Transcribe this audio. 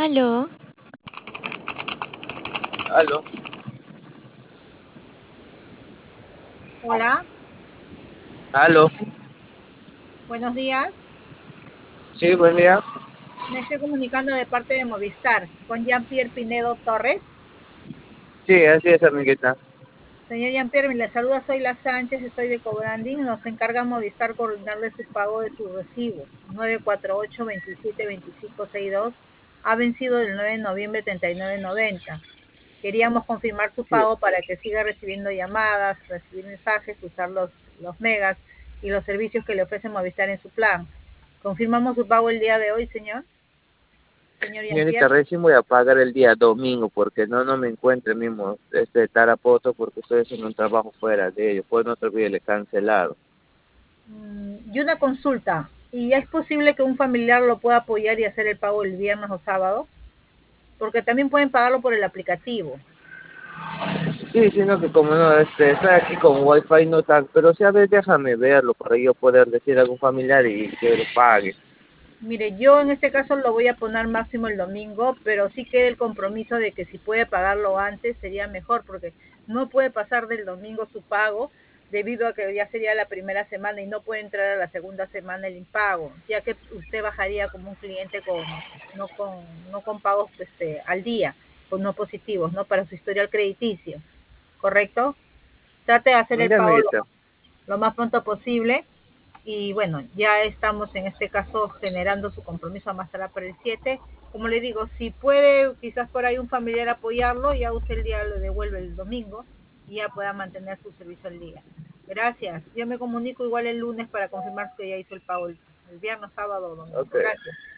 Aló, Aló, Hola, aló, buenos días. sí, buen día. Me estoy comunicando de parte de Movistar con Jean-Pierre Pinedo Torres. Sí, así es, amiguita. Señor Jean-Pierre, me le saluda, soy La Sánchez, estoy de Cobranding. Nos encarga Movistar coordinarle su pago de su recibo. 948-272562. Ha vencido el 9 de noviembre 39.90. Queríamos confirmar su Sí, pago para que siga recibiendo llamadas, recibir mensajes, usar los megas y los servicios que le ofrece Movistar en su plan. ¿Confirmamos su pago el día de hoy, señor señorita, Jean-Pierre? recién voy a pagar el día domingo porque no me encuentro mismo Tarapoto porque estoy haciendo un trabajo fuera de ello. Pues no te olvides, le he cancelado. Y una consulta. ¿Y es posible que un familiar lo pueda apoyar y hacer el pago el viernes o sábado? Porque también pueden pagarlo por el aplicativo. Sí, sino que como no, estoy aquí con wifi no tan, pero sí, a ver, déjame verlo para yo poder decir a algún familiar y que lo pague. Mire, yo en este caso lo voy a poner máximo el domingo, pero sí queda el compromiso de que si puede pagarlo antes sería mejor, porque no puede pasar del domingo su pago debido a que ya sería la primera semana y no puede entrar a la segunda semana el impago, ya que usted bajaría como un cliente no con pagos al día, con no positivos, ¿no? Para su historial crediticio, ¿correcto? Trate de hacer el Ya, pago amiguita. lo más pronto posible y bueno, ya estamos en este caso generando su compromiso a más tardar para el 7. Como le digo, si puede quizás por ahí un familiar apoyarlo, ya usted el día lo devuelve el domingo y ya pueda mantener su servicio al día. Gracias. Yo me comunico igual el lunes para confirmar que ya hizo el pago el viernes, sábado o domingo. Ok. Gracias.